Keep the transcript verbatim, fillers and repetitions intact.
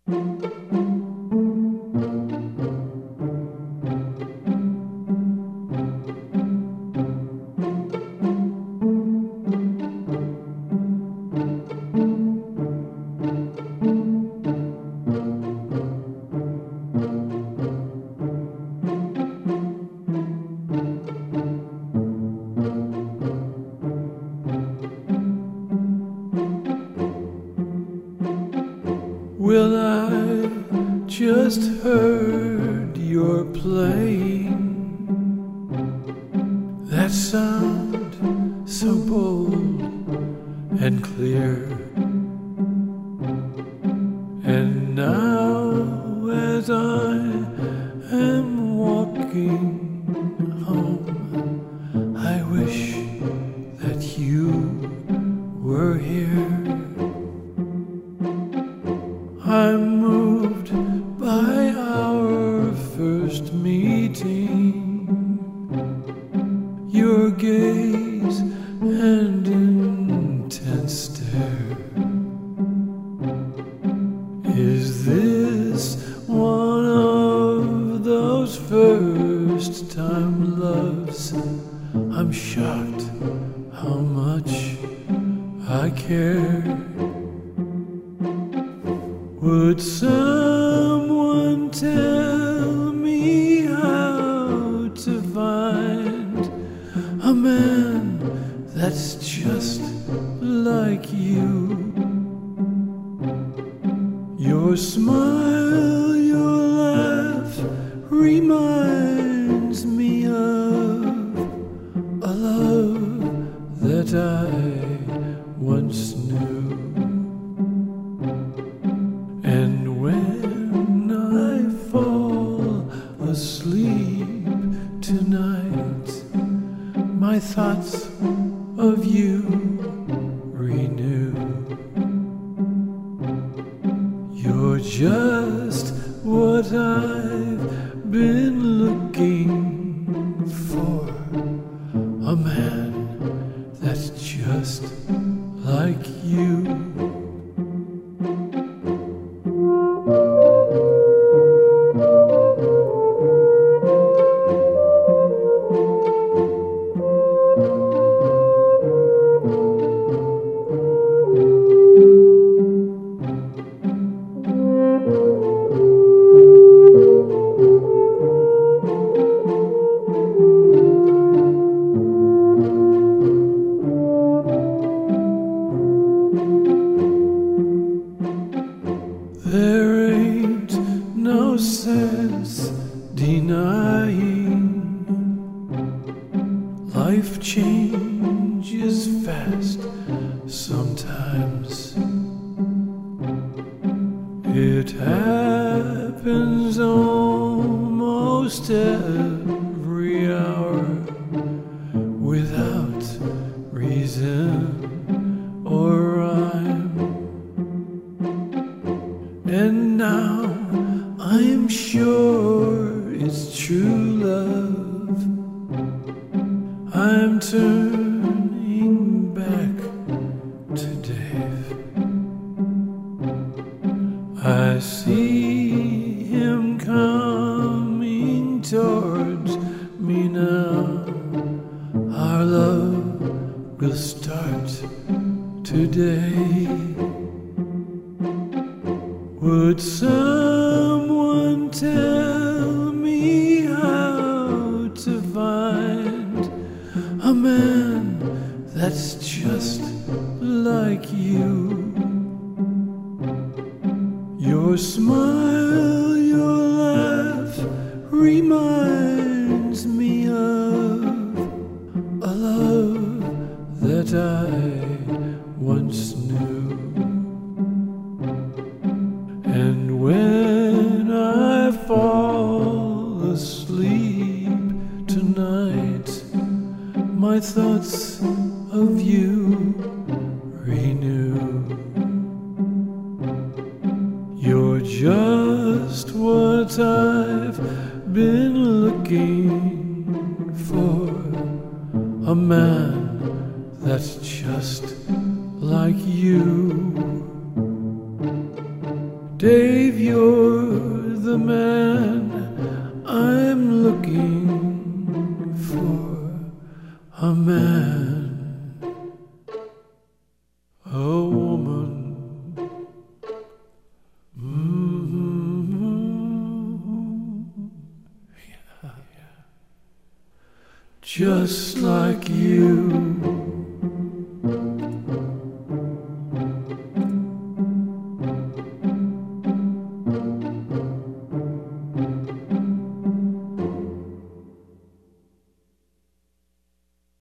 Well, I just heard you're playing that sound so bold and clear, and now as I am walking home, I wish that you were here. I'm moved by our first meeting, your gaze and intense stare. Is this one of those first time loves? I'm shocked how much I care. Would someone tell me how to find a man that's just like you? Your smile, your laugh reminds me of a love that I once knew. And when I fall asleep tonight, my thoughts of you renew. You're just what I've been looking for, a man that's just like you. There ain't no sense denying life changes fast sometimes. It happens almost every hour without reason or rhyme. And now I'm sure it's true love. I'm turning back to Dave. I see him coming towards me now. Our love will start today. Would someone tell me how to find a man that's just like you? Your smile, your laugh reminds me of a love that I once knew. And when I fall asleep tonight, my thoughts of you renew. You're just what I've been looking for, a man that's just like you. Dave, you're the man I'm looking for. A man, a woman, mm-hmm. Yeah. Just like you.